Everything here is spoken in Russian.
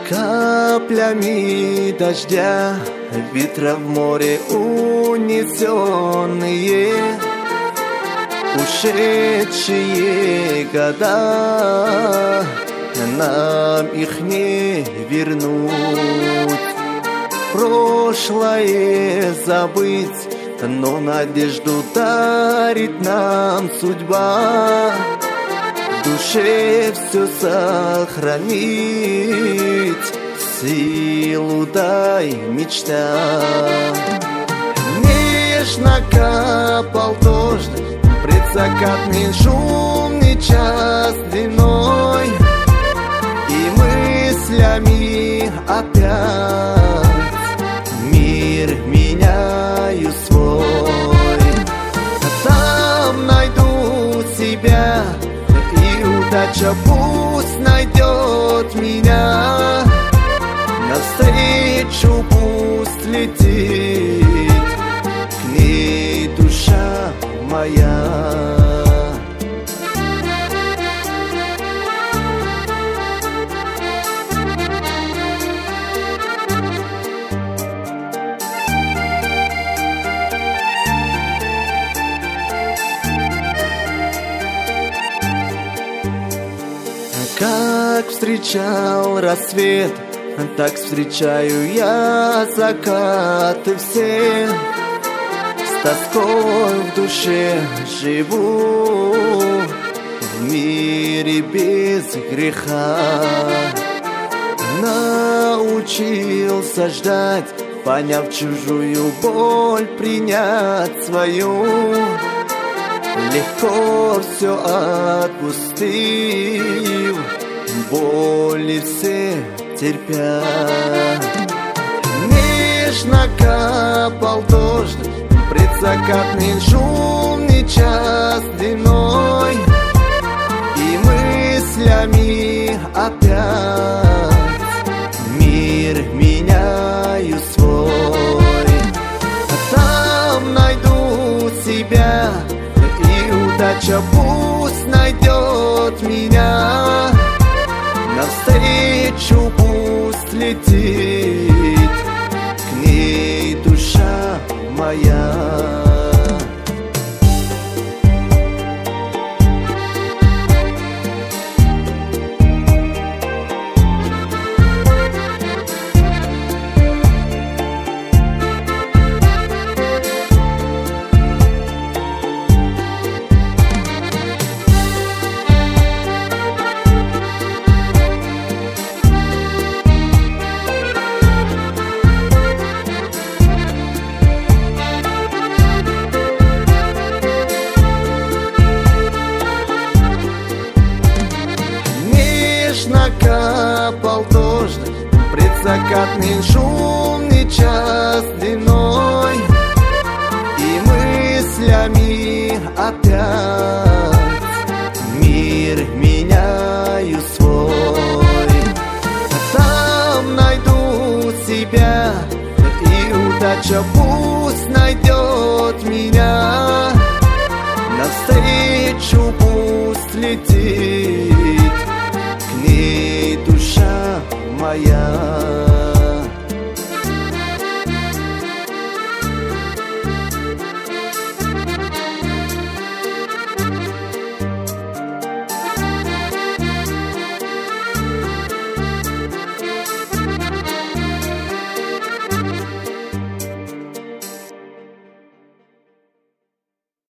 Каплями дождя, ветра в море унесенные, ушедшие года, нам их не вернуть. Прошлое забыть, но надежду дарит нам судьба. В душе все сохранить, силу дай мечта. Нежно капал дождь, предзакатный шумный час длиной, и мыслями опять мир меняю свой. Там найду себя, и удача пусть найдет меня. Навстречу пусть летит к ней душа моя. Как встречал рассвет, так встречаю я закаты все. С тоской в душе живу в мире без греха. Научился ждать, поняв чужую боль, принять свою. Легко все отпустив, боли все терпя. Нежно капал дождь, предзакатный шумный час длиной, и мыслями опять мир меняю свой. Там найду себя, и удача пусть найдет меня. Навстречу пусть летит к ней душа моя. Капал дождь, предзакатный шумный час длиной, и мыслями опять мир меняю свой. Там найду себя, и удача пусть найдет меня. Навстречу пусть летит к ней душа моя.